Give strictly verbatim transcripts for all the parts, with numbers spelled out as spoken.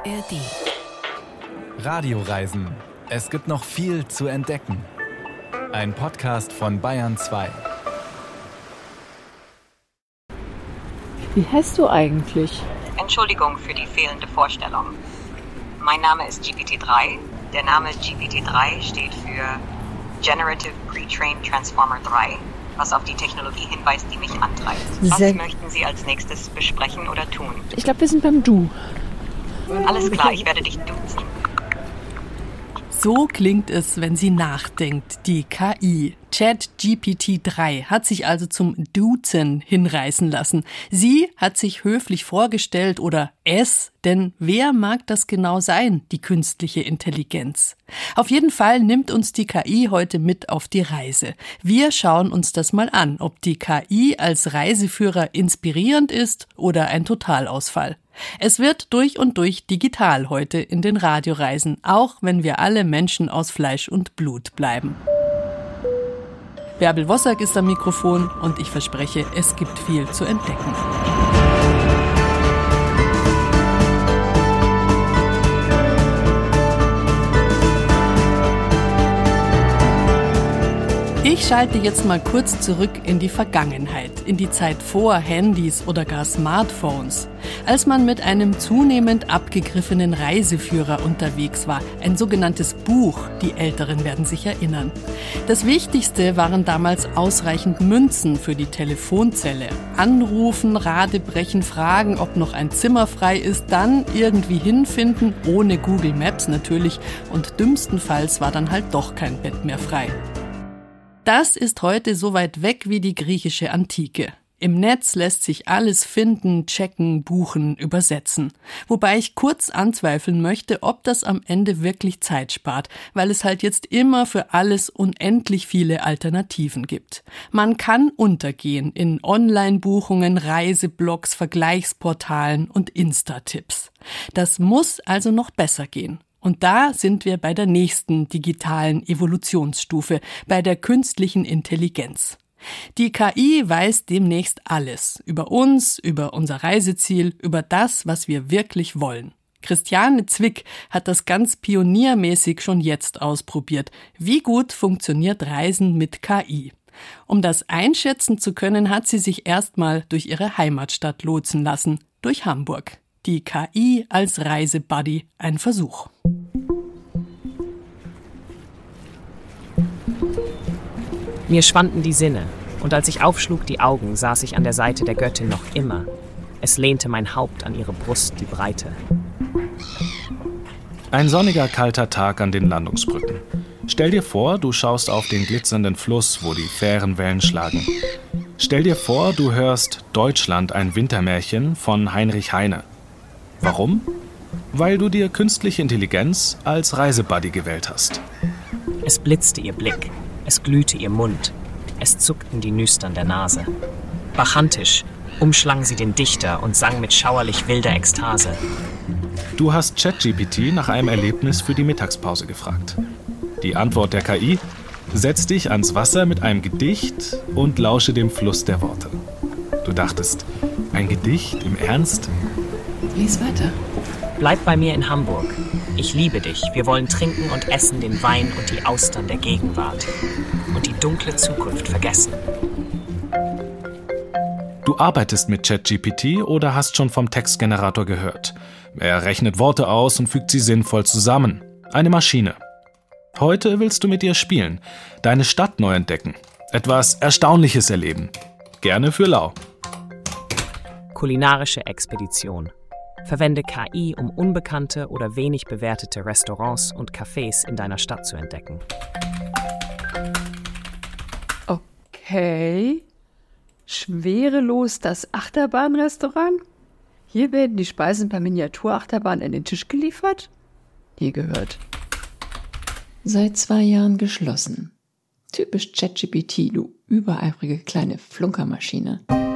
A R D. Radioreisen. Es gibt noch viel zu entdecken. Ein Podcast von Bayern zwei. Wie heißt du eigentlich? Entschuldigung für die fehlende Vorstellung. Mein Name ist G P T drei. Der Name G P T drei steht für Generative Pre-trained Transformer drei, was auf die Technologie hinweist, die mich antreibt. Was Sehr möchten Sie als nächstes besprechen oder tun? Ich glaube, wir sind beim Du. Alles klar, ich werde dich duzen. So klingt es, wenn sie nachdenkt, die K I. ChatGPT drei hat sich also zum Duzen hinreißen lassen. Sie hat sich höflich vorgestellt oder es, denn wer mag das genau sein, die künstliche Intelligenz? Auf jeden Fall nimmt uns die K I heute mit auf die Reise. Wir schauen uns das mal an, ob die K I als Reiseführer inspirierend ist oder ein Totalausfall. Es wird durch und durch digital heute in den Radioreisen, auch wenn wir alle Menschen aus Fleisch und Blut bleiben. Bärbel Wossack ist am Mikrofon und ich verspreche, es gibt viel zu entdecken. Ich schalte jetzt mal kurz zurück in die Vergangenheit, in die Zeit vor Handys oder gar Smartphones, als man mit einem zunehmend abgegriffenen Reiseführer unterwegs war, ein sogenanntes Buch, die Älteren werden sich erinnern. Das Wichtigste waren damals ausreichend Münzen für die Telefonzelle. Anrufen, Radebrechen, fragen, ob noch ein Zimmer frei ist, dann irgendwie hinfinden, ohne Google Maps natürlich, und dümmstenfalls war dann halt doch kein Bett mehr frei. Das ist heute so weit weg wie die griechische Antike. Im Netz lässt sich alles finden, checken, buchen, übersetzen. Wobei ich kurz anzweifeln möchte, ob das am Ende wirklich Zeit spart, weil es halt jetzt immer für alles unendlich viele Alternativen gibt. Man kann untergehen in Online-Buchungen, Reiseblogs, Vergleichsportalen und Insta-Tipps. Das muss also noch besser gehen. Und da sind wir bei der nächsten digitalen Evolutionsstufe, bei der künstlichen Intelligenz. Die K I weiß demnächst alles über uns, über unser Reiseziel, über das, was wir wirklich wollen. Christiane Zwick hat das ganz pioniermäßig schon jetzt ausprobiert. Wie gut funktioniert Reisen mit K I? Um das einschätzen zu können, hat sie sich erstmal durch ihre Heimatstadt lotsen lassen, durch Hamburg. Die K I als Reisebuddy, ein Versuch. Mir schwanden die Sinne, und als ich aufschlug die Augen, saß ich an der Seite der Göttin noch immer. Es lehnte mein Haupt an ihre Brust, die Breite. Ein sonniger, kalter Tag an den Landungsbrücken. Stell dir vor, du schaust auf den glitzernden Fluss, wo die Fähren Wellen schlagen. Stell dir vor, du hörst Deutschland, ein Wintermärchen von Heinrich Heine. Warum? Weil du dir künstliche Intelligenz als Reisebuddy gewählt hast. Es blitzte ihr Blick, es glühte ihr Mund, es zuckten die Nüstern der Nase. Bacchantisch umschlang sie den Dichter und sang mit schauerlich wilder Ekstase. Du hast ChatGPT nach einem Erlebnis für die Mittagspause gefragt. Die Antwort der K I: Setz dich ans Wasser mit einem Gedicht und lausche dem Fluss der Worte. Du dachtest, ein Gedicht im Ernst? Lies weiter. Bleib bei mir in Hamburg. Ich liebe dich. Wir wollen trinken und essen den Wein und die Austern der Gegenwart. Und die dunkle Zukunft vergessen. Du arbeitest mit ChatGPT oder hast schon vom Textgenerator gehört. Er rechnet Worte aus und fügt sie sinnvoll zusammen. Eine Maschine. Heute willst du mit ihr spielen, deine Stadt neu entdecken, etwas Erstaunliches erleben. Gerne für lau. Kulinarische Expedition. Verwende K I, um unbekannte oder wenig bewertete Restaurants und Cafés in deiner Stadt zu entdecken. Okay. Schwerelos das Achterbahnrestaurant? Hier werden die Speisen per Miniaturachterbahn an den Tisch geliefert? Nie gehört. Seit zwei Jahren geschlossen. Typisch ChatGPT, du übereifrige kleine Flunkermaschine.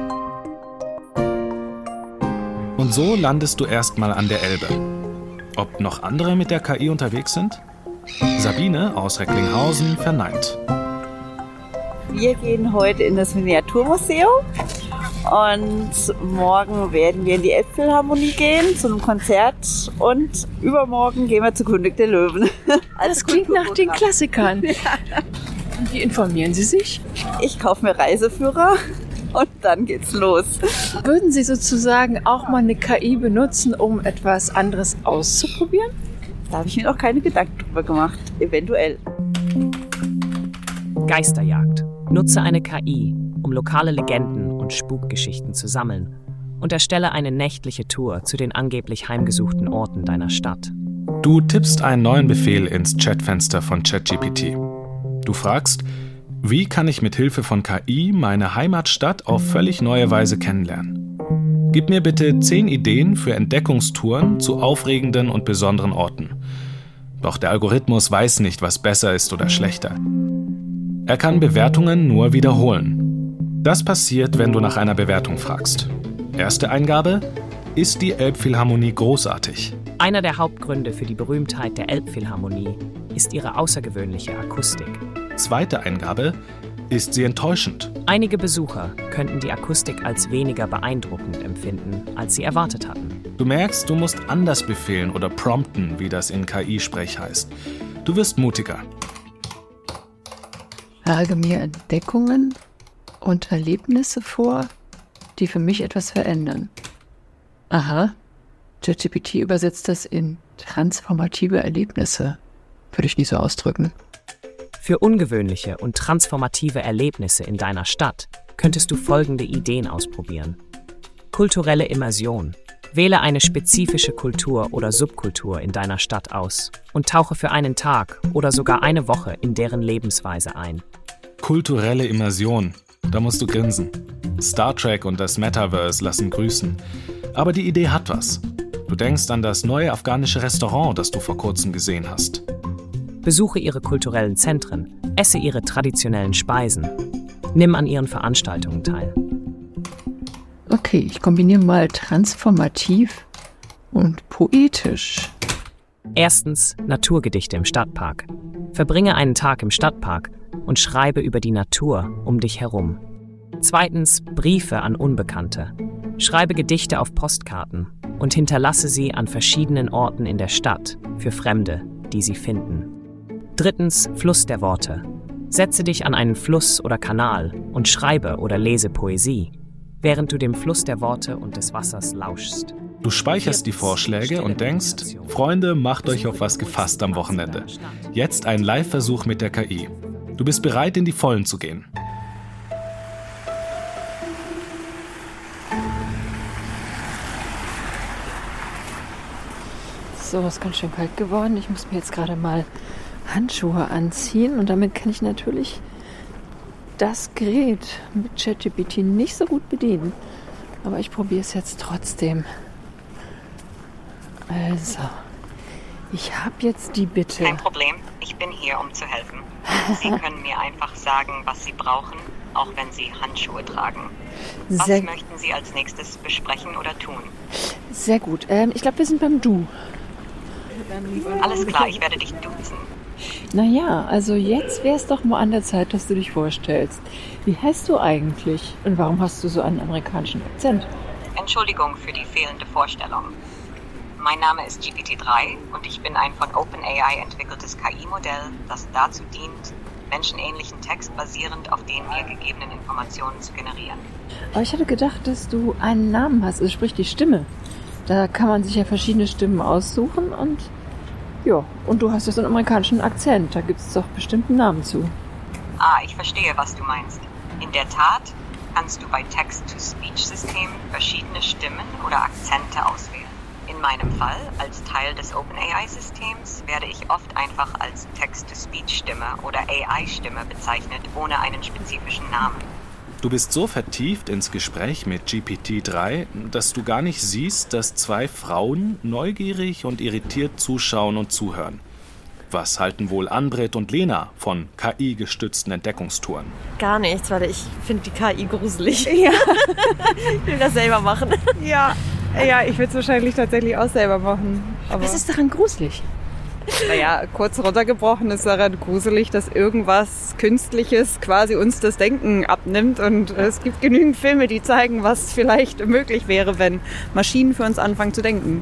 Und so landest du erstmal an der Elbe. Ob noch andere mit der K I unterwegs sind? Sabine aus Recklinghausen verneint. Wir gehen heute in das Miniaturmuseum Und morgen werden wir in die Elbphilharmonie gehen zu einem Konzert und übermorgen gehen wir zu König der Löwen. Das klingt nach den Klassikern. Ja. Und wie informieren Sie sich? Ich kaufe mir Reiseführer und dann geht's los. Würden Sie sozusagen auch mal eine K I benutzen, um etwas anderes auszuprobieren? Da habe ich mir noch keine Gedanken drüber gemacht. Eventuell. Geisterjagd. Nutze eine K I, um lokale Legenden und Spukgeschichten zu sammeln und erstelle eine nächtliche Tour zu den angeblich heimgesuchten Orten deiner Stadt. Du tippst einen neuen Befehl ins Chatfenster von ChatGPT. Du fragst, wie kann ich mit Hilfe von K I meine Heimatstadt auf völlig neue Weise kennenlernen? Gib mir bitte zehn Ideen für Entdeckungstouren zu aufregenden und besonderen Orten. Doch der Algorithmus weiß nicht, was besser ist oder schlechter. Er kann Bewertungen nur wiederholen. Das passiert, wenn du nach einer Bewertung fragst. Erste Eingabe: Ist die Elbphilharmonie großartig? Einer der Hauptgründe für die Berühmtheit der Elbphilharmonie ist ihre außergewöhnliche Akustik. Zweite Eingabe: Ist sie enttäuschend? Einige Besucher könnten die Akustik als weniger beeindruckend empfinden, als sie erwartet hatten. Du merkst, du musst anders befehlen oder prompten, wie das in K I-Sprech heißt. Du wirst mutiger. Schlage mir Entdeckungen und Erlebnisse vor, die für mich etwas verändern. Aha, ChatGPT übersetzt das in transformative Erlebnisse. Würde ich nie so ausdrücken. Für ungewöhnliche und transformative Erlebnisse in deiner Stadt könntest du folgende Ideen ausprobieren. Kulturelle Immersion. Wähle eine spezifische Kultur oder Subkultur in deiner Stadt aus und tauche für einen Tag oder sogar eine Woche in deren Lebensweise ein. Kulturelle Immersion. Da musst du grinsen. Star Trek und das Metaverse lassen grüßen. Aber die Idee hat was. Du denkst an das neue afghanische Restaurant, das du vor kurzem gesehen hast. Besuche ihre kulturellen Zentren, esse ihre traditionellen Speisen. Nimm an ihren Veranstaltungen teil. Okay, ich kombiniere mal transformativ und poetisch. Erstens, Naturgedichte im Stadtpark. Verbringe einen Tag im Stadtpark und schreibe über die Natur um dich herum. Zweitens, Briefe an Unbekannte. Schreibe Gedichte auf Postkarten und hinterlasse sie an verschiedenen Orten in der Stadt für Fremde, die sie finden. Drittens, Fluss der Worte. Setze dich an einen Fluss oder Kanal und schreibe oder lese Poesie, während du dem Fluss der Worte und des Wassers lauschst. Du speicherst die Vorschläge und denkst, Freunde, macht euch auf was gefasst am Wochenende. Jetzt ein Live-Versuch mit der K I. Du bist bereit, in die Vollen zu gehen. So, es ist ganz schön kalt geworden. Ich muss mir jetzt gerade mal Handschuhe anziehen und damit kann ich natürlich das Gerät mit ChatGPT nicht so gut bedienen. Aber ich probiere es jetzt trotzdem. Also, ich habe jetzt die Bitte. Kein Problem, ich bin hier, um zu helfen. Sie können mir einfach sagen, was Sie brauchen, auch wenn Sie Handschuhe tragen. Was Sehr, möchten Sie als nächstes besprechen oder tun? sehr gut. Ähm, ich glaube, wir sind beim Du. Alles klar, ich werde dich duzen. Naja, also jetzt wäre es doch mal an der Zeit, dass du dich vorstellst. Wie heißt du eigentlich? Und warum hast du so einen amerikanischen Akzent? Entschuldigung für die fehlende Vorstellung. Mein Name ist G P T drei und ich bin ein von OpenAI entwickeltes K I-Modell, das dazu dient, menschenähnlichen Text basierend auf den mir gegebenen Informationen zu generieren. Aber ich hatte gedacht, dass du einen Namen hast, also sprich die Stimme. Da kann man sich ja verschiedene Stimmen aussuchen und ja, und du hast ja so einen amerikanischen Akzent, da gibt es doch bestimmt einen Namen zu. Ah, ich verstehe, was du meinst. In der Tat kannst du bei Text-to-Speech-Systemen verschiedene Stimmen oder Akzente auswählen. In meinem Fall, als Teil des OpenAI-Systems, werde ich oft einfach als Text-to-Speech-Stimme oder A I-Stimme bezeichnet, ohne einen spezifischen Namen. Du bist so vertieft ins Gespräch mit G P T drei, dass du gar nicht siehst, dass zwei Frauen neugierig und irritiert zuschauen und zuhören. Was halten wohl Anbrit und Lena von K I-gestützten Entdeckungstouren? Gar nichts, weil ich finde die K I gruselig. Ja. Ich will das selber machen. Ja, ja, ich würde es wahrscheinlich tatsächlich auch selber machen. Aber Was ist daran gruselig? Naja, kurz runtergebrochen ist daran gruselig, dass irgendwas Künstliches quasi uns das Denken abnimmt. Und es gibt genügend Filme, die zeigen, was vielleicht möglich wäre, wenn Maschinen für uns anfangen zu denken.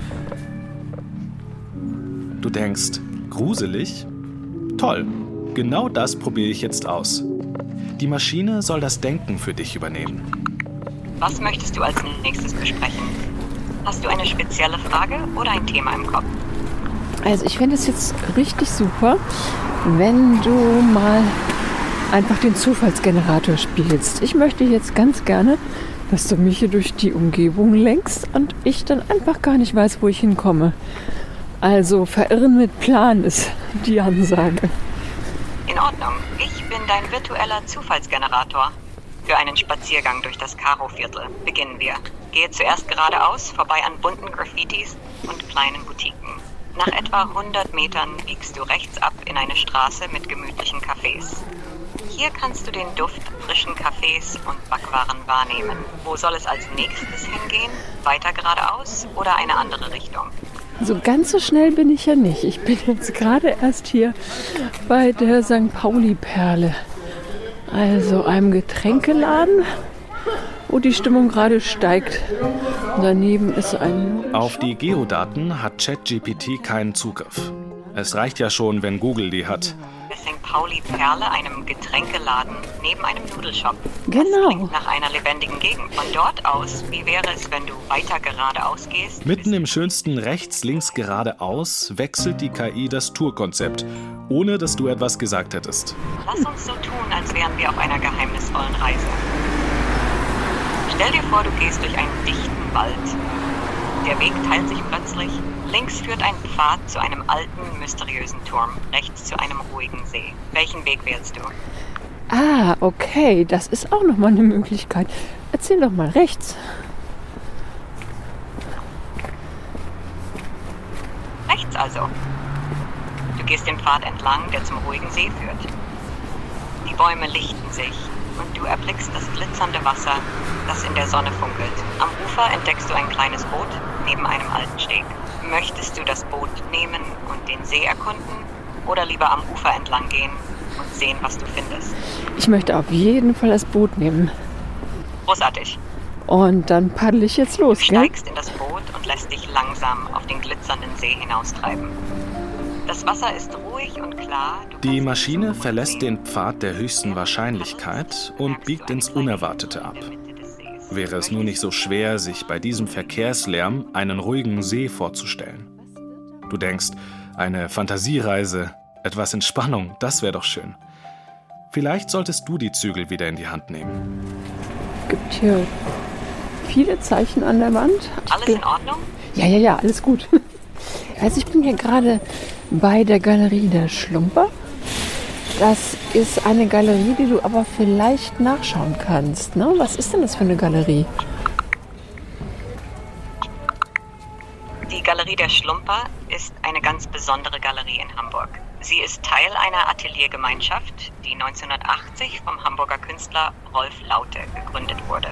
Du denkst, gruselig? Toll, genau das probiere ich jetzt aus. Die Maschine soll das Denken für dich übernehmen. Was möchtest du als nächstes besprechen? Hast du eine spezielle Frage oder ein Thema im Kopf? Also ich fände es jetzt richtig super, wenn du mal einfach den Zufallsgenerator spielst. Ich möchte jetzt ganz gerne, dass du mich hier durch die Umgebung lenkst und ich dann einfach gar nicht weiß, wo ich hinkomme. Also verirren mit Plan ist die Ansage. In Ordnung. Ich bin dein virtueller Zufallsgenerator. Für einen Spaziergang durch das Karo-Viertel beginnen wir. Gehe zuerst geradeaus, vorbei an bunten Graffitis und kleinen Boutiquen. Nach etwa hundert Metern biegst du rechts ab in eine Straße mit gemütlichen Cafés. Hier kannst du den Duft frischen Kaffees und Backwaren wahrnehmen. Wo soll es als nächstes hingehen? Weiter geradeaus oder eine andere Richtung? So ganz so schnell bin ich ja nicht. Ich bin jetzt gerade erst hier bei der Sankt Pauli-Perle. Also einem Getränkeladen, wo die Stimmung gerade steigt. Und daneben ist ein... Auf die Geodaten hat ChatGPT keinen Zugriff. Es reicht ja schon, wenn Google die hat. Sankt Pauli-Perle, einem Getränkeladen neben einem Nudelshop. Genau. Das klingt nach einer lebendigen Gegend. Von dort aus, wie wäre es, wenn du weiter geradeaus gehst? Mitten im schönsten rechts-links geradeaus wechselt die K I das Tourkonzept, ohne dass du etwas gesagt hättest. Lass uns so tun, als wären wir auf einer geheimnisvollen Reise. Stell dir vor, du gehst durch einen dichten Wald. Der Weg teilt sich plötzlich. Links führt ein Pfad zu einem alten, mysteriösen Turm, rechts zu einem ruhigen See. Welchen Weg wählst du? Ah, okay, das ist auch nochmal eine Möglichkeit. Erzähl doch mal rechts. Rechts also. Du gehst den Pfad entlang, der zum ruhigen See führt. Die Bäume lichten sich und du erblickst das glitzernde Wasser, das in der Sonne funkelt. Am Ufer entdeckst du ein kleines Boot neben einem alten Steg. Möchtest du das Boot nehmen und den See erkunden oder lieber am Ufer entlang gehen und sehen, was du findest? Ich möchte auf jeden Fall das Boot nehmen. Großartig. Und dann paddel ich jetzt los, Du gell? steigst in das Boot und lässt dich langsam auf den glitzernden See hinaustreiben. Das Wasser ist ruhig und klar. Du Die kannst Maschine den Sumpf verlässt sehen. den Pfad der höchsten Wahrscheinlichkeit und biegt ins Unerwartete ab. Wäre es nur nicht so schwer, sich bei diesem Verkehrslärm einen ruhigen See vorzustellen. Du denkst, eine Fantasiereise, etwas Entspannung, das wäre doch schön. Vielleicht solltest du die Zügel wieder in die Hand nehmen. Es gibt hier viele Zeichen an der Wand. Alles in Ordnung? Ja, ja, ja, alles gut. Also ich bin hier gerade bei der Galerie der Schlumper. Das ist eine Galerie, die du aber vielleicht nachschauen kannst. Ne? Was ist denn das für eine Galerie? Die Galerie der Schlumper ist eine ganz besondere Galerie in Hamburg. Sie ist Teil einer Ateliergemeinschaft, die neunzehnhundertachtzig vom Hamburger Künstler Rolf Laute gegründet wurde.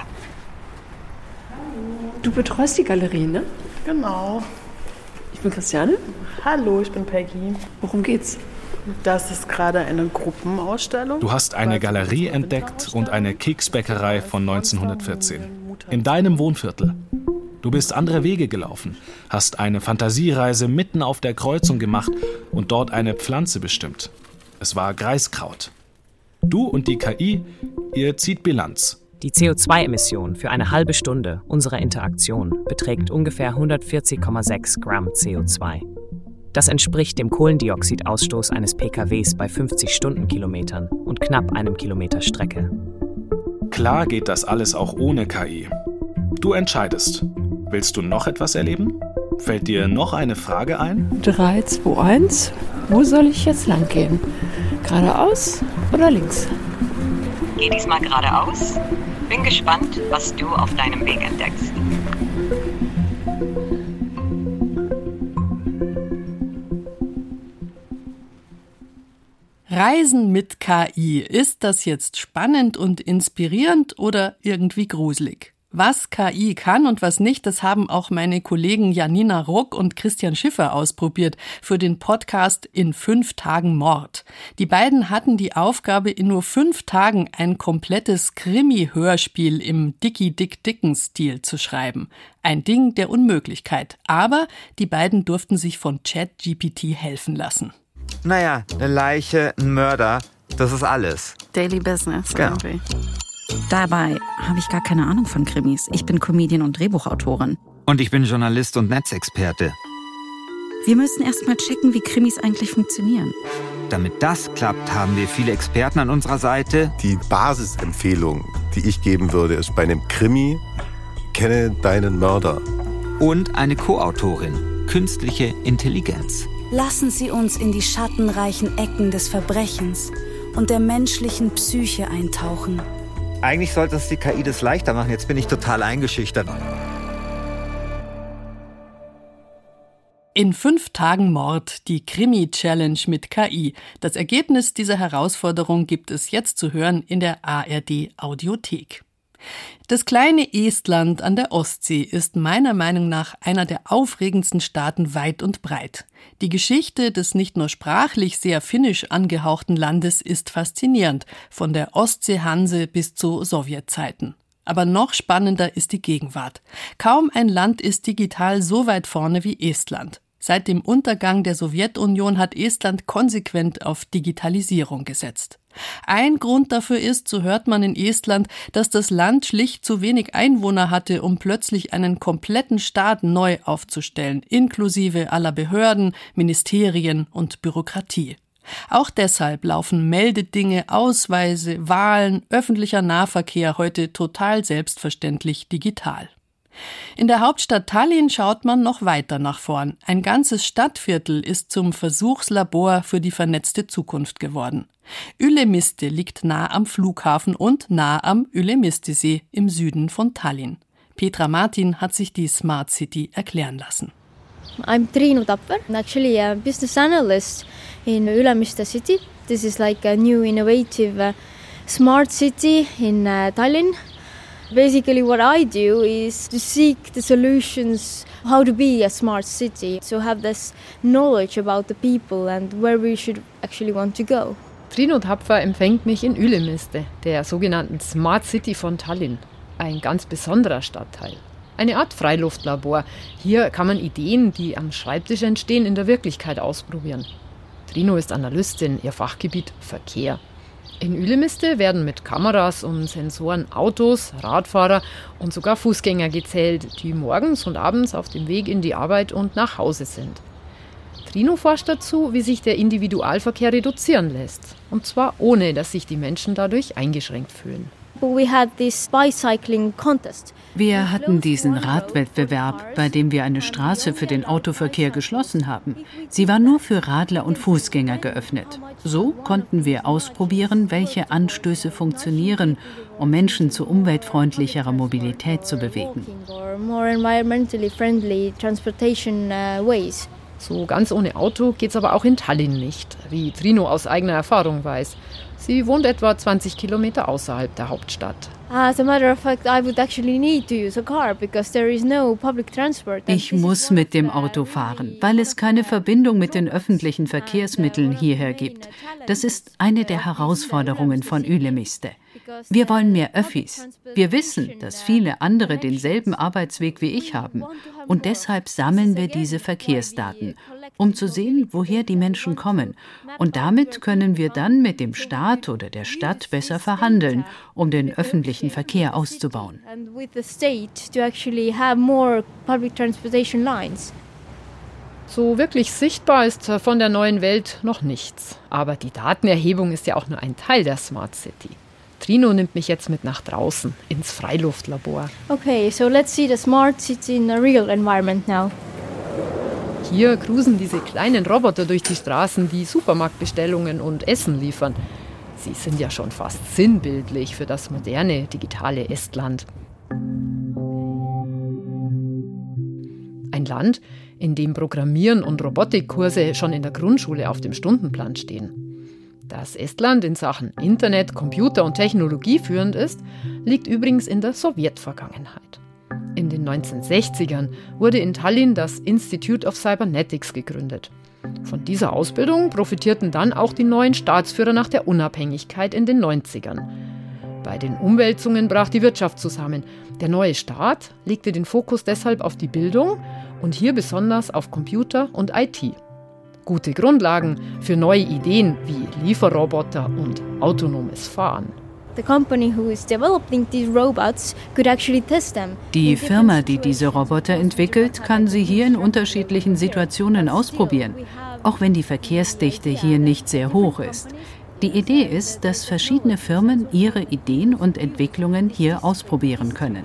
Du betreust die Galerie, ne? Genau. Ich bin Christiane. Hallo, ich bin Peggy. Worum geht's? Das ist gerade eine Gruppenausstellung. Du hast eine Galerie entdeckt und eine Keksbäckerei von neunzehnhundertvierzehn. In deinem Wohnviertel. Du bist andere Wege gelaufen, hast eine Fantasiereise mitten auf der Kreuzung gemacht und dort eine Pflanze bestimmt. Es war Greiskraut. Du und die K I, ihr zieht Bilanz. Die C O zwei Emission für eine halbe Stunde unserer Interaktion beträgt ungefähr hundertvierzig Komma sechs Gramm C O zwei. Das entspricht dem Kohlendioxidausstoß eines P K Ws bei fünfzig Stundenkilometern und knapp einem Kilometer Strecke. Klar geht das alles auch ohne K I. Du entscheidest. Willst du noch etwas erleben? Fällt dir noch eine Frage ein? drei, zwei, eins. Wo soll ich jetzt lang gehen? Geradeaus oder links? Geh diesmal geradeaus. Bin gespannt, was du auf deinem Weg entdeckst. Reisen mit K I. Ist das jetzt spannend und inspirierend oder irgendwie gruselig? Was K I kann und was nicht, das haben auch meine Kollegen Janina Ruck und Christian Schiffer ausprobiert für den Podcast In fünf Tagen Mord. Die beiden hatten die Aufgabe, in nur fünf Tagen ein komplettes Krimi-Hörspiel im Dickie-Dick-Dickens-Stil zu schreiben. Ein Ding der Unmöglichkeit. Aber die beiden durften sich von ChatGPT helfen lassen. Naja, eine Leiche, ein Mörder, das ist alles. Daily Business, genau. Irgendwie. Dabei habe ich gar keine Ahnung von Krimis. Ich bin Comedian und Drehbuchautorin. Und ich bin Journalist und Netzexperte. Wir müssen erst mal checken, wie Krimis eigentlich funktionieren. Damit das klappt, haben wir viele Experten an unserer Seite. Die Basisempfehlung, die ich geben würde, ist bei einem Krimi, kenne deinen Mörder. Und eine Co-Autorin, künstliche Intelligenz. Lassen Sie uns in die schattenreichen Ecken des Verbrechens und der menschlichen Psyche eintauchen. Eigentlich sollte es die K I das leichter machen. Jetzt bin ich total eingeschüchtert. In fünf Tagen Mord, die Krimi-Challenge mit K I. Das Ergebnis dieser Herausforderung gibt es jetzt zu hören in der A R D-Audiothek. Das kleine Estland an der Ostsee ist meiner Meinung nach einer der aufregendsten Staaten weit und breit. Die Geschichte des nicht nur sprachlich sehr finnisch angehauchten Landes ist faszinierend, von der Ostseehanse bis zu Sowjetzeiten. Aber noch spannender ist die Gegenwart. Kaum ein Land ist digital so weit vorne wie Estland. Seit dem Untergang der Sowjetunion hat Estland konsequent auf Digitalisierung gesetzt. Ein Grund dafür ist, so hört man in Estland, dass das Land schlicht zu wenig Einwohner hatte, um plötzlich einen kompletten Staat neu aufzustellen, inklusive aller Behörden, Ministerien und Bürokratie. Auch deshalb laufen Meldedinge, Ausweise, Wahlen, öffentlicher Nahverkehr heute total selbstverständlich digital. In der Hauptstadt Tallinn schaut man noch weiter nach vorn. Ein ganzes Stadtviertel ist zum Versuchslabor für die vernetzte Zukunft geworden. Ülemiste liegt nah am Flughafen und nah am Ülemiste-See im Süden von Tallinn. Petra Martin hat sich die Smart City erklären lassen. I'm Triinu Tapper, actually a business analyst in Ülemiste City. This is like a new innovative uh, smart city in uh, Tallinn. Basically what I do is to seek the solutions how to be a smart city, to have this knowledge about the people and where we should actually want to go. Triinu Tapfer empfängt mich in Ülemiste, der sogenannten Smart City von Tallinn. Ein ganz besonderer Stadtteil. Eine Art Freiluftlabor. Hier kann man Ideen, die am Schreibtisch entstehen, in der Wirklichkeit ausprobieren. Triinu ist Analystin, ihr Fachgebiet Verkehr. In Ülemiste werden mit Kameras und Sensoren Autos, Radfahrer und sogar Fußgänger gezählt, die morgens und abends auf dem Weg in die Arbeit und nach Hause sind. Triinu forscht dazu, wie sich der Individualverkehr reduzieren lässt. Und zwar ohne, dass sich die Menschen dadurch eingeschränkt fühlen. Wir hatten diesen Radwettbewerb, bei dem wir eine Straße für den Autoverkehr geschlossen haben. Sie war nur für Radler und Fußgänger geöffnet. So konnten wir ausprobieren, welche Anstöße funktionieren, um Menschen zu umweltfreundlicherer Mobilität zu bewegen. So ganz ohne Auto geht's aber auch in Tallinn nicht, wie Triinu aus eigener Erfahrung weiß. Sie wohnt etwa zwanzig Kilometer außerhalb der Hauptstadt. Ich muss mit dem Auto fahren, weil es keine Verbindung mit den öffentlichen Verkehrsmitteln hierher gibt. Das ist eine der Herausforderungen von Ülemiste. Wir wollen mehr Öffis. Wir wissen, dass viele andere denselben Arbeitsweg wie ich haben. Und deshalb sammeln wir diese Verkehrsdaten, um zu sehen, woher die Menschen kommen. Und damit können wir dann mit dem Staat oder der Stadt besser verhandeln, um den öffentlichen Verkehr auszubauen. So wirklich sichtbar ist von der neuen Welt noch nichts. Aber die Datenerhebung ist ja auch nur ein Teil der Smart City. Triinu nimmt mich jetzt mit nach draußen, ins Freiluftlabor. Okay, so let's see the smart city in a real environment now. Hier cruisen diese kleinen Roboter durch die Straßen, die Supermarktbestellungen und Essen liefern. Sie sind ja schon fast sinnbildlich für das moderne, digitale Estland. Ein Land, in dem Programmieren und Robotikkurse schon in der Grundschule auf dem Stundenplan stehen. Dass Estland in Sachen Internet, Computer und Technologie führend ist, liegt übrigens in der Sowjetvergangenheit. In den neunzehnhundertsechzigern wurde in Tallinn das Institute of Cybernetics gegründet. Von dieser Ausbildung profitierten dann auch die neuen Staatsführer nach der Unabhängigkeit in den neunzigern. Bei den Umwälzungen brach die Wirtschaft zusammen. Der neue Staat legte den Fokus deshalb auf die Bildung und hier besonders auf Computer und I T. Gute Grundlagen für neue Ideen wie Lieferroboter und autonomes Fahren. Die Firma, die diese Roboter entwickelt, kann sie hier in unterschiedlichen Situationen ausprobieren, auch wenn die Verkehrsdichte hier nicht sehr hoch ist. Die Idee ist, dass verschiedene Firmen ihre Ideen und Entwicklungen hier ausprobieren können.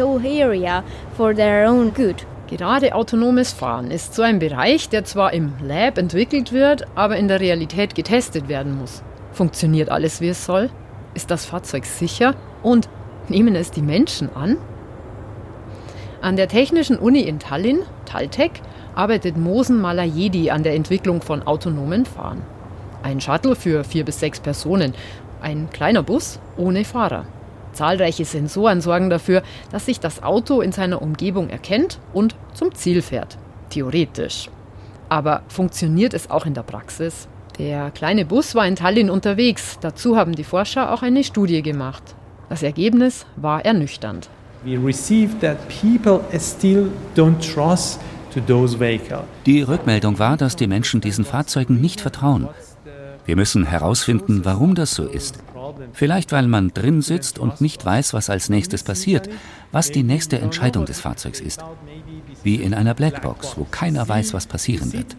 Gerade autonomes Fahren ist so ein Bereich, der zwar im Lab entwickelt wird, aber in der Realität getestet werden muss. Funktioniert alles, wie es soll? Ist das Fahrzeug sicher? Und nehmen es die Menschen an? An der Technischen Uni in Tallinn, Taltech, arbeitet Mohsen Malajedi an der Entwicklung von autonomen Fahren. Ein Shuttle für vier bis sechs Personen, ein kleiner Bus ohne Fahrer. Zahlreiche Sensoren sorgen dafür, dass sich das Auto in seiner Umgebung erkennt und zum Ziel fährt. Theoretisch. Aber funktioniert es auch in der Praxis? Der kleine Bus war in Tallinn unterwegs. Dazu haben die Forscher auch eine Studie gemacht. Das Ergebnis war ernüchternd. We received that people still don't trust to those vehicles. Die Rückmeldung war, dass die Menschen diesen Fahrzeugen nicht vertrauen. Wir müssen herausfinden, warum das so ist. Vielleicht, weil man drin sitzt und nicht weiß, was als nächstes passiert, was die nächste Entscheidung des Fahrzeugs ist. Wie in einer Blackbox, wo keiner weiß, was passieren wird.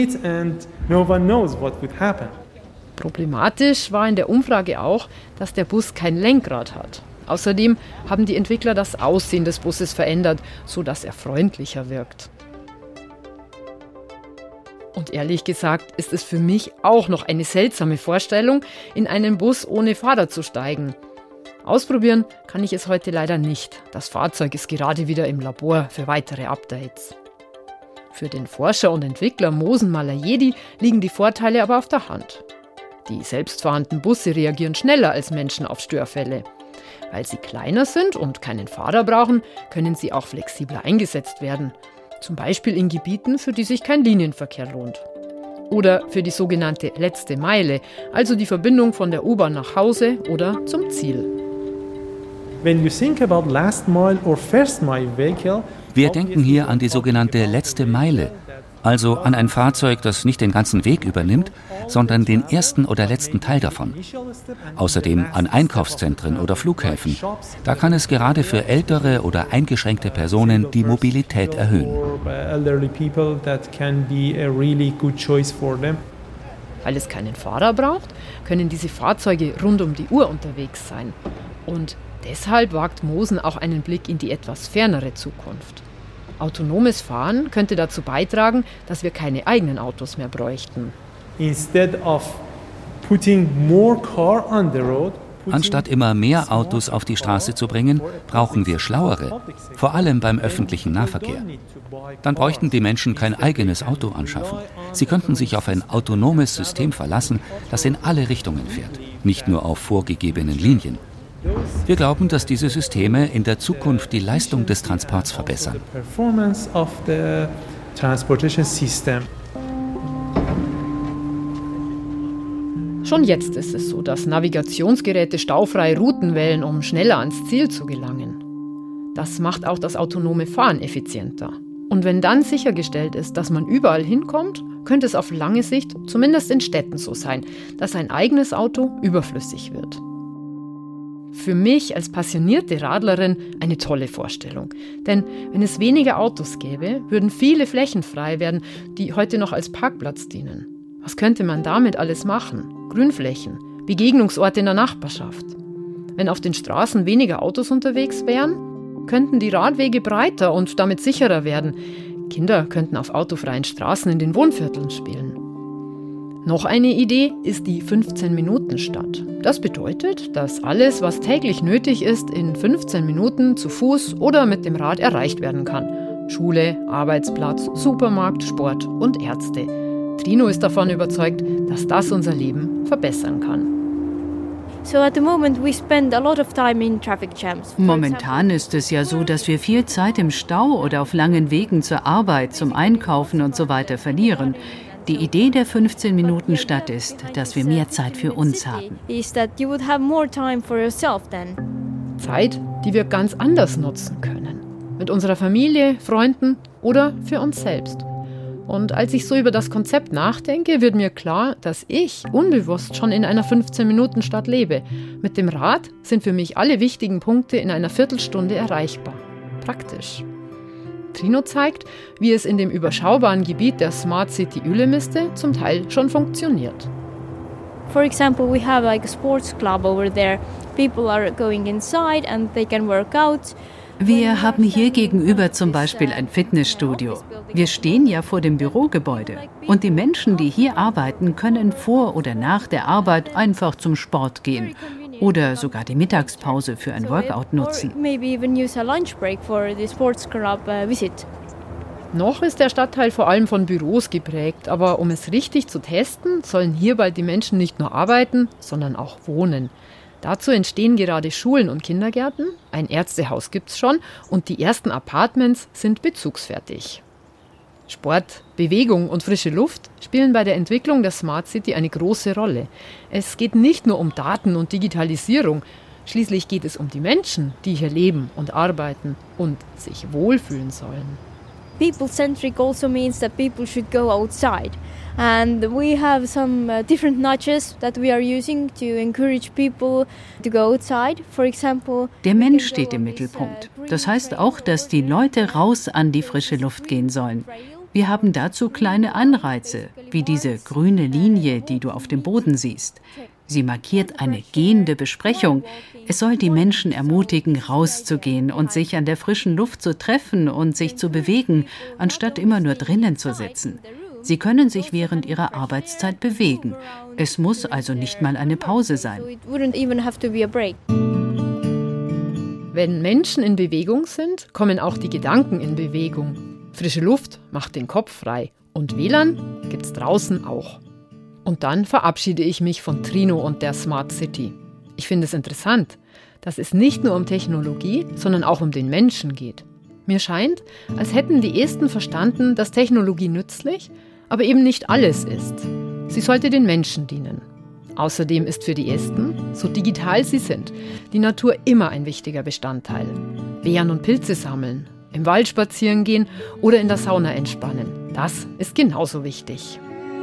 Problematisch war in der Umfrage auch, dass der Bus kein Lenkrad hat. Außerdem haben die Entwickler das Aussehen des Busses verändert, sodass er freundlicher wirkt. Und ehrlich gesagt ist es für mich auch noch eine seltsame Vorstellung, in einen Bus ohne Fahrer zu steigen. Ausprobieren kann ich es heute leider nicht. Das Fahrzeug ist gerade wieder im Labor für weitere Updates. Für den Forscher und Entwickler Mohsen Malajedi liegen die Vorteile aber auf der Hand. Die selbstfahrenden Busse reagieren schneller als Menschen auf Störfälle. Weil sie kleiner sind und keinen Fahrer brauchen, können sie auch flexibler eingesetzt werden. Zum Beispiel in Gebieten, für die sich kein Linienverkehr lohnt. Oder für die sogenannte letzte Meile, also die Verbindung von der U-Bahn nach Hause oder zum Ziel. When you think about last mile or first mile vehicle, wir denken hier an die sogenannte letzte Meile, also an ein Fahrzeug, das nicht den ganzen Weg übernimmt, sondern den ersten oder letzten Teil davon. Außerdem an Einkaufszentren oder Flughäfen. Da kann es gerade für ältere oder eingeschränkte Personen die Mobilität erhöhen. Weil es keinen Fahrer braucht, können diese Fahrzeuge rund um die Uhr unterwegs sein. Und deshalb wagt Mohsen auch einen Blick in die etwas fernere Zukunft. Autonomes Fahren könnte dazu beitragen, dass wir keine eigenen Autos mehr bräuchten. Instead of putting more car on the road, Anstatt immer mehr Autos auf die Straße zu bringen, brauchen wir schlauere, vor allem beim öffentlichen Nahverkehr. Dann bräuchten die Menschen kein eigenes Auto anschaffen. Sie könnten sich auf ein autonomes System verlassen, das in alle Richtungen fährt, nicht nur auf vorgegebenen Linien. Wir glauben, dass diese Systeme in der Zukunft die Leistung des Transports verbessern. Schon jetzt ist es so, dass Navigationsgeräte staufrei Routen wählen, um schneller ans Ziel zu gelangen. Das macht auch das autonome Fahren effizienter. Und wenn dann sichergestellt ist, dass man überall hinkommt, könnte es auf lange Sicht, zumindest in Städten so sein, dass ein eigenes Auto überflüssig wird. Für mich als passionierte Radlerin eine tolle Vorstellung. Denn wenn es weniger Autos gäbe, würden viele Flächen frei werden, die heute noch als Parkplatz dienen. Was könnte man damit alles machen? Grünflächen, Begegnungsorte in der Nachbarschaft. Wenn auf den Straßen weniger Autos unterwegs wären, könnten die Radwege breiter und damit sicherer werden. Kinder könnten auf autofreien Straßen in den Wohnvierteln spielen. Noch eine Idee ist die fünfzehn-Minuten-Stadt. Das bedeutet, dass alles, was täglich nötig ist, in fünfzehn Minuten zu Fuß oder mit dem Rad erreicht werden kann. Schule, Arbeitsplatz, Supermarkt, Sport und Ärzte. Trino ist davon überzeugt, dass das unser Leben verbessern kann. So at the moment we spend a lot of time in traffic jams. Momentan ist es ja so, dass wir viel Zeit im Stau oder auf langen Wegen zur Arbeit, zum Einkaufen und so weiter verlieren. Die Idee der fünfzehn-Minuten-Stadt ist, dass wir mehr Zeit für uns haben. Zeit, die wir ganz anders nutzen können. Mit unserer Familie, Freunden oder für uns selbst. Und als ich so über das Konzept nachdenke, wird mir klar, dass ich unbewusst schon in einer fünfzehn-Minuten-Stadt lebe. Mit dem Rad sind für mich alle wichtigen Punkte in einer Viertelstunde erreichbar. Praktisch. Trino zeigt, wie es in dem überschaubaren Gebiet der Smart City Ülemiste zum Teil schon funktioniert. For example, we have like a sports club over there. People are going inside and they can work out. Wir haben hier gegenüber zum Beispiel ein Fitnessstudio. Wir stehen ja vor dem Bürogebäude. Und die Menschen, die hier arbeiten, können vor oder nach der Arbeit einfach zum Sport gehen. Oder sogar die Mittagspause für ein Workout nutzen. Noch ist der Stadtteil vor allem von Büros geprägt. Aber um es richtig zu testen, sollen hier bald die Menschen nicht nur arbeiten, sondern auch wohnen. Dazu entstehen gerade Schulen und Kindergärten, ein Ärztehaus gibt's schon und die ersten Apartments sind bezugsfertig. Sport, Bewegung und frische Luft spielen bei der Entwicklung der Smart City eine große Rolle. Es geht nicht nur um Daten und Digitalisierung, schließlich geht es um die Menschen, die hier leben und arbeiten und sich wohlfühlen sollen. People-centric also means that people should go outside. And we have some uh, different nudges that we are using to encourage people to go outside. For example, der Mensch steht im Mittelpunkt. Das heißt auch, dass die Leute raus an die frische Luft gehen sollen. Wir haben dazu kleine Anreize, wie diese grüne Linie, die du auf dem Boden siehst. Sie markiert eine gehende Besprechung. Es soll die Menschen ermutigen, rauszugehen und sich an der frischen Luft zu treffen und sich zu bewegen, anstatt immer nur drinnen zu sitzen. Sie können sich während ihrer Arbeitszeit bewegen. Es muss also nicht mal eine Pause sein. Wenn Menschen in Bewegung sind, kommen auch die Gedanken in Bewegung. Frische Luft macht den Kopf frei und W L A N gibt's draußen auch. Und dann verabschiede ich mich von Trino und der Smart City. Ich finde es interessant, dass es nicht nur um Technologie, sondern auch um den Menschen geht. Mir scheint, als hätten die Esten verstanden, dass Technologie nützlich, aber eben nicht alles ist. Sie sollte den Menschen dienen. Außerdem ist für die Esten, so digital sie sind, die Natur immer ein wichtiger Bestandteil. Beeren und Pilze sammeln, im Wald spazieren gehen oder in der Sauna entspannen. Das ist genauso wichtig.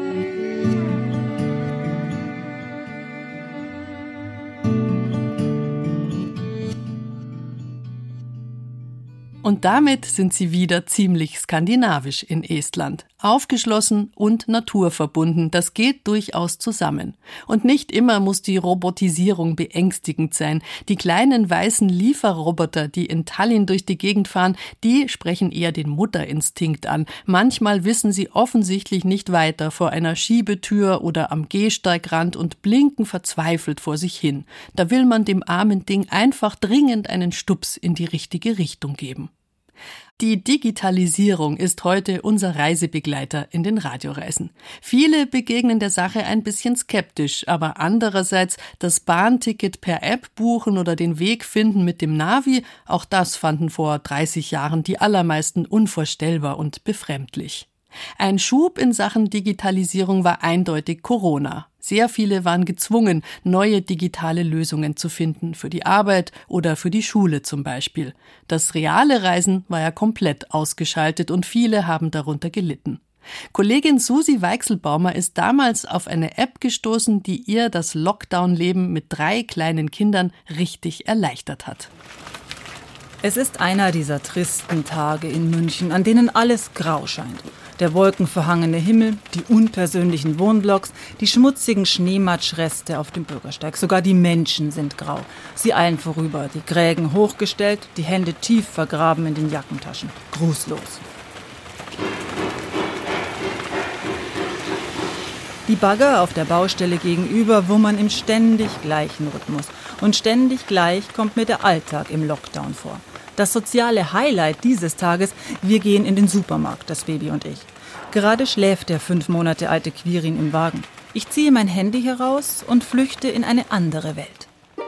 Und damit sind sie wieder ziemlich skandinavisch in Estland. Aufgeschlossen und naturverbunden, das geht durchaus zusammen. Und nicht immer muss die Robotisierung beängstigend sein. Die kleinen weißen Lieferroboter, die in Tallinn durch die Gegend fahren, die sprechen eher den Mutterinstinkt an. Manchmal wissen sie offensichtlich nicht weiter vor einer Schiebetür oder am Gehsteigrand und blinken verzweifelt vor sich hin. Da will man dem armen Ding einfach dringend einen Stups in die richtige Richtung geben. Die Digitalisierung ist heute unser Reisebegleiter in den Radioreisen. Viele begegnen der Sache ein bisschen skeptisch, aber andererseits das Bahnticket per App buchen oder den Weg finden mit dem Navi, auch das fanden vor dreißig Jahren die allermeisten unvorstellbar und befremdlich. Ein Schub in Sachen Digitalisierung war eindeutig Corona. Sehr viele waren gezwungen, neue digitale Lösungen zu finden, für die Arbeit oder für die Schule zum Beispiel. Das reale Reisen war ja komplett ausgeschaltet und viele haben darunter gelitten. Kollegin Susi Weichselbaumer ist damals auf eine App gestoßen, die ihr das Lockdown-Leben mit drei kleinen Kindern richtig erleichtert hat. Es ist einer dieser tristen Tage in München, an denen alles grau scheint. Der wolkenverhangene Himmel, die unpersönlichen Wohnblocks, die schmutzigen Schneematschreste auf dem Bürgersteig. Sogar die Menschen sind grau. Sie eilen vorüber, die Krägen hochgestellt, die Hände tief vergraben in den Jackentaschen. Grußlos. Die Bagger auf der Baustelle gegenüber wummern im ständig gleichen Rhythmus. Und ständig gleich kommt mir der Alltag im Lockdown vor. Das soziale Highlight dieses Tages, wir gehen in den Supermarkt, das Baby und ich. Gerade schläft der fünf Monate alte Quirin im Wagen. Ich ziehe mein Handy heraus und flüchte in eine andere Welt.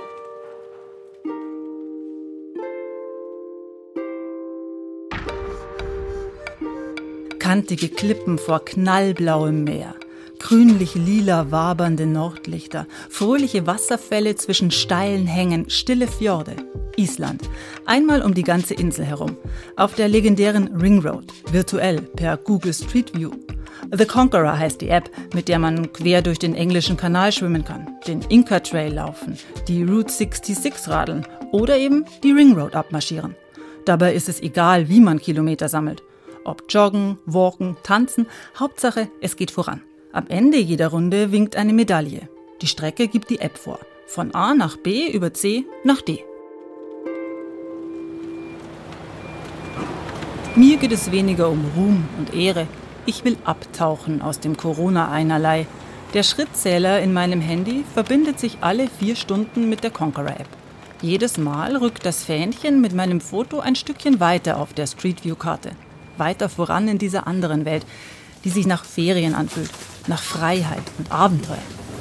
Kantige Klippen vor knallblauem Meer, grünlich-lila wabernde Nordlichter, fröhliche Wasserfälle zwischen steilen Hängen, stille Fjorde. Island. Einmal um die ganze Insel herum. Auf der legendären Ring Road, virtuell per Google Street View. The Conqueror heißt die App, mit der man quer durch den englischen Kanal schwimmen kann, den Inca Trail laufen, die Route sechsundsechzig radeln oder eben die Ring Road abmarschieren. Dabei ist es egal, wie man Kilometer sammelt. Ob joggen, walken, tanzen, Hauptsache, es geht voran. Am Ende jeder Runde winkt eine Medaille. Die Strecke gibt die App vor. Von A nach B über C nach D. Mir geht es weniger um Ruhm und Ehre. Ich will abtauchen aus dem Corona-Einerlei. Der Schrittzähler in meinem Handy verbindet sich alle vier Stunden mit der Conqueror-App. Jedes Mal rückt das Fähnchen mit meinem Foto ein Stückchen weiter auf der Street View-Karte. Weiter voran in dieser anderen Welt, die sich nach Ferien anfühlt, nach Freiheit und Abenteuer.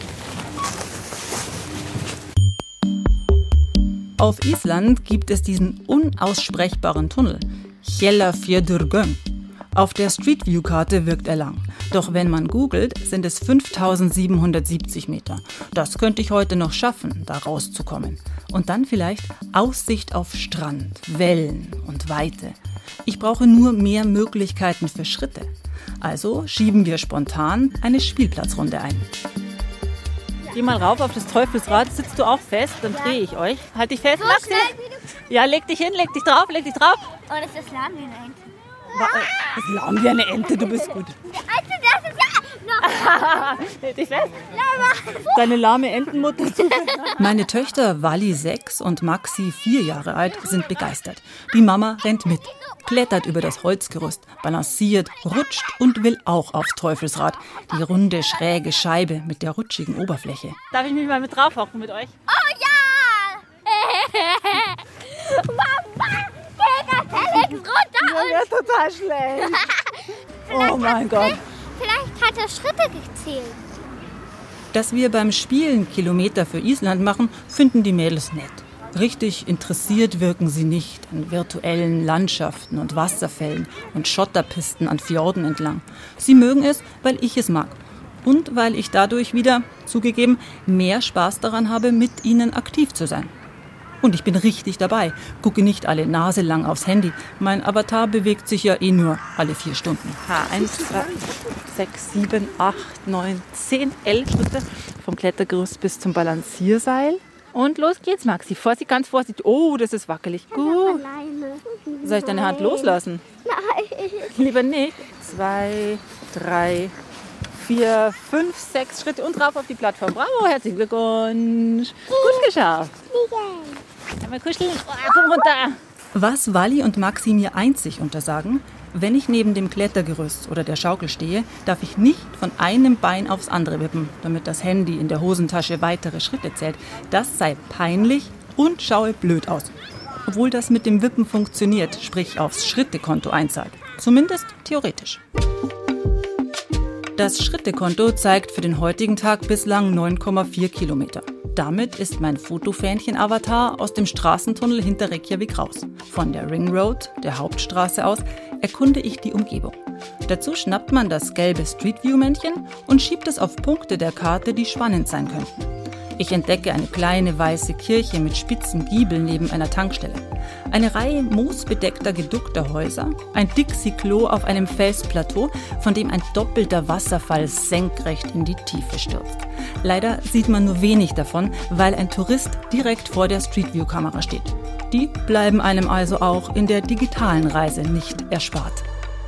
Auf Island gibt es diesen unaussprechbaren Tunnel, Hjallafjörðurgöng. Auf der Street View-Karte wirkt er lang. Doch wenn man googelt, sind es fünftausendsiebenhundertsiebzig Meter. Das könnte ich heute noch schaffen, da rauszukommen. Und dann vielleicht Aussicht auf Strand, Wellen und Weite. Ich brauche nur mehr Möglichkeiten für Schritte. Also schieben wir spontan eine Spielplatzrunde ein. Geh mal rauf auf das Teufelsrad, sitzt du auch fest, dann drehe ich euch. Halt dich fest, Maxi. Ja, leg dich hin, leg dich drauf, leg dich drauf. Oh, das ist lahm wie eine Ente. Das ist lahm wie eine Ente, du bist gut. Also das ist ja noch. Halt dich fest. Deine lahme Entenmutter. Meine Töchter Wally sechs und Maxi vier Jahre alt sind begeistert. Die Mama rennt mit, klettert über das Holzgerüst, balanciert, rutscht und will auch aufs Teufelsrad. Die runde, schräge Scheibe mit der rutschigen Oberfläche. Darf ich mich mal mit draufhocken mit euch? Oh ja! Mama, der liegt runter und... Ja, total schlecht. Oh mein Gott. Vielleicht hat er Schritte gezählt. Dass wir beim Spielen Kilometer für Island machen, finden die Mädels nett. Richtig interessiert wirken sie nicht an virtuellen Landschaften und Wasserfällen und Schotterpisten an Fjorden entlang. Sie mögen es, weil ich es mag. Und weil ich dadurch wieder, zugegeben, mehr Spaß daran habe, mit ihnen aktiv zu sein. Und ich bin richtig dabei, gucke nicht alle Nase lang aufs Handy. Mein Avatar bewegt sich ja eh nur alle vier Stunden. eins, zwei, sechs, sieben, acht, neun, zehn, elf Schritte vom Klettergerüst bis zum Balancierseil. Und los geht's, Maxi. Vorsicht, ganz vorsichtig. Oh, das ist wackelig. Gut. Soll ich deine Hand loslassen? Nein. Lieber nicht. Zwei, drei, vier, fünf, sechs Schritte und drauf auf die Plattform. Bravo, herzlichen Glückwunsch. Gut geschafft. Einmal kuscheln. Oh, komm runter. Was Wally und Maxi mir einzig untersagen: Wenn ich neben dem Klettergerüst oder der Schaukel stehe, darf ich nicht von einem Bein aufs andere wippen, damit das Handy in der Hosentasche weitere Schritte zählt. Das sei peinlich und schaue blöd aus. Obwohl das mit dem Wippen funktioniert, sprich aufs Schrittekonto einzahlt. Zumindest theoretisch. Das Schrittekonto zeigt für den heutigen Tag bislang neun Komma vier Kilometer. Damit ist mein Fotofähnchen-Avatar aus dem Straßentunnel hinter Reykjavik raus. Von der Ring Road, der Hauptstraße aus, erkunde ich die Umgebung. Dazu schnappt man das gelbe Street View-Männchen und schiebt es auf Punkte der Karte, die spannend sein könnten. Ich entdecke eine kleine weiße Kirche mit spitzen Giebeln neben einer Tankstelle. Eine Reihe moosbedeckter, geduckter Häuser, ein Dixie-Klo auf einem Felsplateau, von dem ein doppelter Wasserfall senkrecht in die Tiefe stürzt. Leider sieht man nur wenig davon, weil ein Tourist direkt vor der Street View-Kamera steht. Die bleiben einem also auch in der digitalen Reise nicht erspart.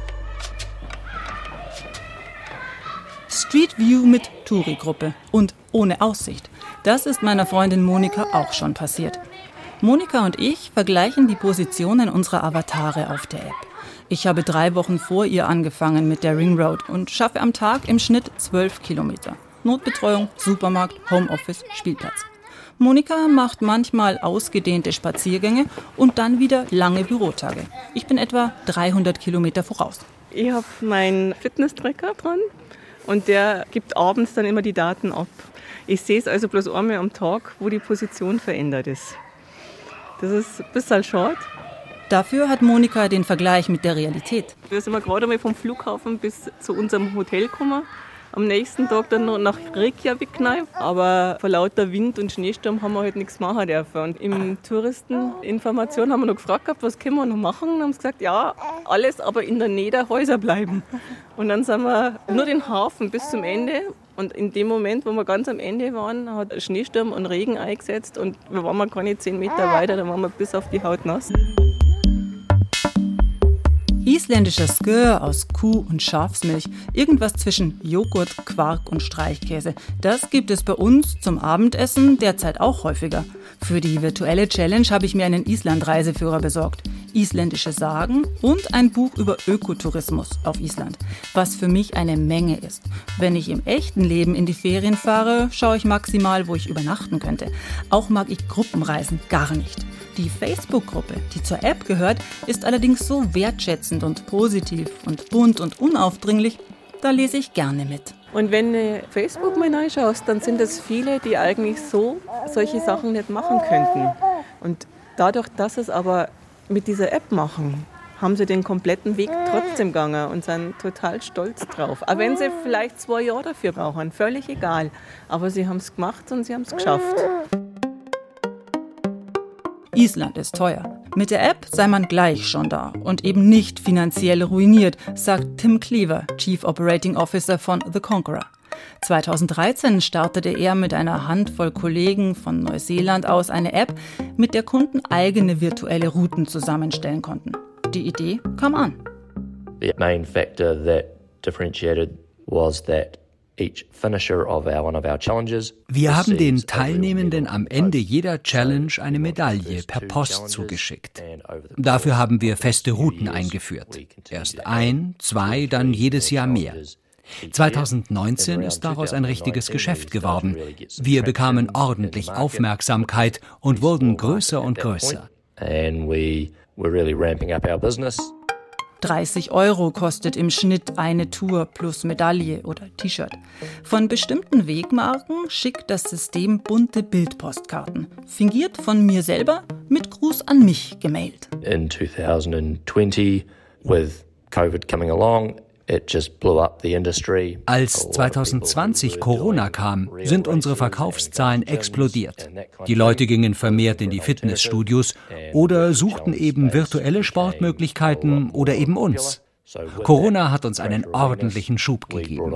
Street View mit Touri-Gruppe und ohne Aussicht. Das ist meiner Freundin Monika auch schon passiert. Monika und ich vergleichen die Positionen unserer Avatare auf der App. Ich habe drei Wochen vor ihr angefangen mit der Ring Road und schaffe am Tag im Schnitt zwölf Kilometer. Notbetreuung, Supermarkt, Homeoffice, Spielplatz. Monika macht manchmal ausgedehnte Spaziergänge und dann wieder lange Bürotage. Ich bin etwa dreihundert Kilometer voraus. Ich habe meinen Fitness-Tracker dran und der gibt abends dann immer die Daten ab. Ich sehe es also bloß einmal am Tag, wo die Position verändert ist. Das ist ein bisschen schade. Dafür hat Monika den Vergleich mit der Realität. Wir sind gerade einmal vom Flughafen bis zu unserem Hotel gekommen. Am nächsten Tag dann noch nach Reykjavik, aber vor lauter Wind und Schneesturm haben wir halt nichts machen dürfen. Und im Touristeninformation haben wir noch gefragt, was können wir noch machen? Und haben sie gesagt, ja, alles, aber in der Nähe der Häuser bleiben. Und dann sind wir nur den Hafen bis zum Ende. Und in dem Moment, wo wir ganz am Ende waren, hat Schneesturm und Regen eingesetzt und wir waren mal keine zehn Meter weiter, dann waren wir bis auf die Haut nass. Isländischer Skyr aus Kuh- und Schafsmilch, irgendwas zwischen Joghurt, Quark und Streichkäse. Das gibt es bei uns zum Abendessen derzeit auch häufiger. Für die virtuelle Challenge habe ich mir einen Island-Reiseführer besorgt, isländische Sagen und ein Buch über Ökotourismus auf Island, was für mich eine Menge ist. Wenn ich im echten Leben in die Ferien fahre, schaue ich maximal, wo ich übernachten könnte. Auch mag ich Gruppenreisen gar nicht. Die Facebook-Gruppe, die zur App gehört, ist allerdings so wertschätzend und positiv und bunt und unaufdringlich, da lese ich gerne mit. Und wenn du Facebook mal reinschaust, dann sind es viele, die eigentlich so solche Sachen nicht machen könnten. Und dadurch, dass es aber mit dieser App machen, haben sie den kompletten Weg trotzdem gegangen und sind total stolz drauf. Auch wenn sie vielleicht zwei Jahre dafür brauchen, völlig egal. Aber sie haben es gemacht und sie haben es geschafft. Island ist teuer. Mit der App sei man gleich schon da und eben nicht finanziell ruiniert, sagt Tim Cleaver, Chief Operating Officer von The Conqueror. zweitausenddreizehn startete er mit einer Handvoll Kollegen von Neuseeland aus eine App, mit der Kunden eigene virtuelle Routen zusammenstellen konnten. Die Idee kam an. The main factor that differentiated was that wir haben den Teilnehmenden am Ende jeder Challenge eine Medaille per Post zugeschickt. Dafür haben wir feste Routen eingeführt. Erst ein, zwei, dann jedes Jahr mehr. zweitausendneunzehn ist daraus ein richtiges Geschäft geworden. Wir bekamen ordentlich Aufmerksamkeit und wurden größer und größer. dreißig Euro kostet im Schnitt eine Tour plus Medaille oder T-Shirt. Von bestimmten Wegmarken schickt das System bunte Bildpostkarten, fingiert von mir selber, mit Gruß an mich gemailt. In twenty twenty, with COVID coming along, it just blew up the industry. Als zweitausendzwanzig Corona kam, sind unsere Verkaufszahlen explodiert. Die Leute gingen vermehrt in die Fitnessstudios oder suchten eben virtuelle Sportmöglichkeiten oder eben uns. Corona hat uns einen ordentlichen Schub gegeben.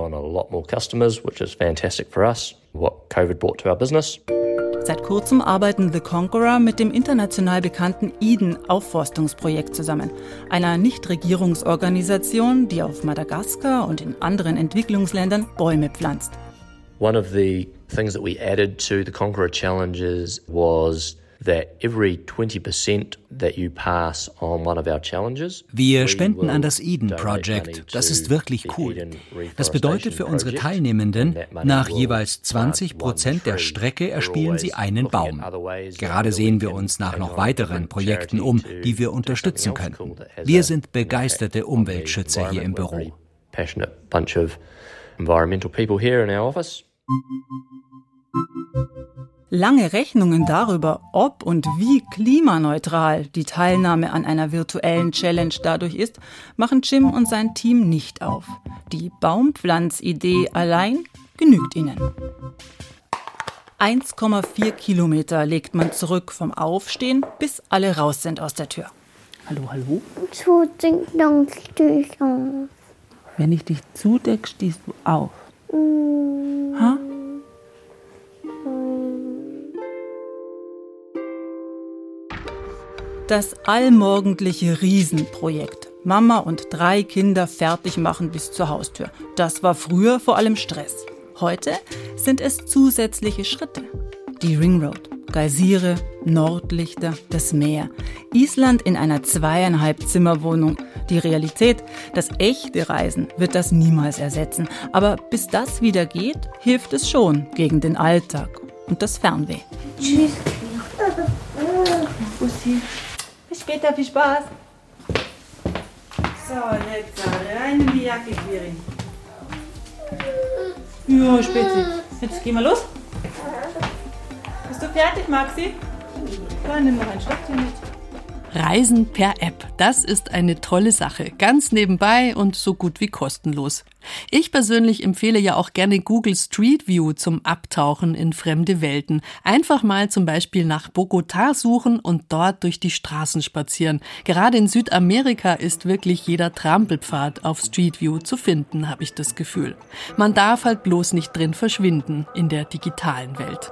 Seit kurzem arbeiten The Conqueror mit dem international bekannten Eden-Aufforstungsprojekt zusammen, einer Nichtregierungsorganisation, die auf Madagaskar und in anderen Entwicklungsländern Bäume pflanzt. One of the things that we added to the Conqueror challenges was that every twenty percent that you pass on one of our challenges. Wir spenden an das Eden Project. Das ist wirklich cool. Das bedeutet für unsere Teilnehmenden, nach jeweils zwanzig Prozent der Strecke erspielen sie einen Baum. Gerade sehen wir uns nach noch weiteren Projekten um, die wir unterstützen könnten. Wir sind begeisterte Umweltschützer hier im Büro. Passionate bunch of environmental people here in our office. Lange Rechnungen darüber, ob und wie klimaneutral die Teilnahme an einer virtuellen Challenge dadurch ist, machen Jim und sein Team nicht auf. Die Baumpflanzidee allein genügt ihnen. eins Komma vier Kilometer legt man zurück vom Aufstehen, bis alle raus sind aus der Tür. Hallo, hallo? Zudecken, stehe ich auf. Wenn ich dich zudecke, stehst du auf. Mm. Ha? Das allmorgendliche Riesenprojekt. Mama und drei Kinder fertig machen bis zur Haustür. Das war früher vor allem Stress. Heute sind es zusätzliche Schritte. Die Ringroad, Geysire, Nordlichter, das Meer. Island in einer zweieinhalb Zimmerwohnung. Die Realität, das echte Reisen wird das niemals ersetzen. Aber bis das wieder geht, hilft es schon gegen den Alltag und das Fernweh. Tschüss. Bussi. Bis später, viel Spaß. So, jetzt rein in die Jacke, Quirin. Ja, Spitze. Jetzt gehen wir los. Bist du fertig, Maxi? Dann nimm noch ein Stockchen mit. Reisen per App, das ist eine tolle Sache, ganz nebenbei und so gut wie kostenlos. Ich persönlich empfehle ja auch gerne Google Street View zum Abtauchen in fremde Welten. Einfach mal zum Beispiel nach Bogotá suchen und dort durch die Straßen spazieren. Gerade in Südamerika ist wirklich jeder Trampelpfad auf Street View zu finden, habe ich das Gefühl. Man darf halt bloß nicht drin verschwinden in der digitalen Welt.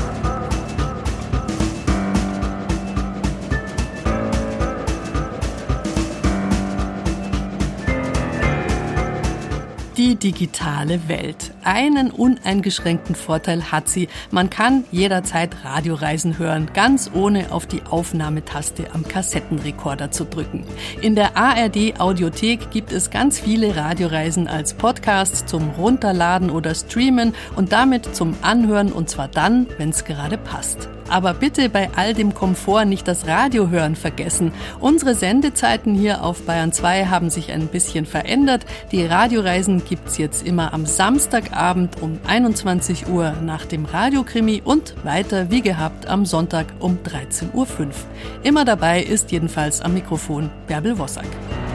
Die digitale Welt. Einen uneingeschränkten Vorteil hat sie. Man kann jederzeit Radioreisen hören, ganz ohne auf die Aufnahmetaste am Kassettenrekorder zu drücken. In der A R D-Audiothek gibt es ganz viele Radioreisen als Podcasts zum Runterladen oder Streamen und damit zum Anhören, und zwar dann, wenn es gerade passt. Aber bitte bei all dem Komfort nicht das Radiohören vergessen. Unsere Sendezeiten hier auf Bayern zwei haben sich ein bisschen verändert. Die Radioreisen gibt's jetzt immer am Samstagabend um einundzwanzig Uhr nach dem Radiokrimi und weiter wie gehabt am Sonntag um dreizehn Uhr fünf. Immer dabei ist jedenfalls am Mikrofon Bärbel Wossack.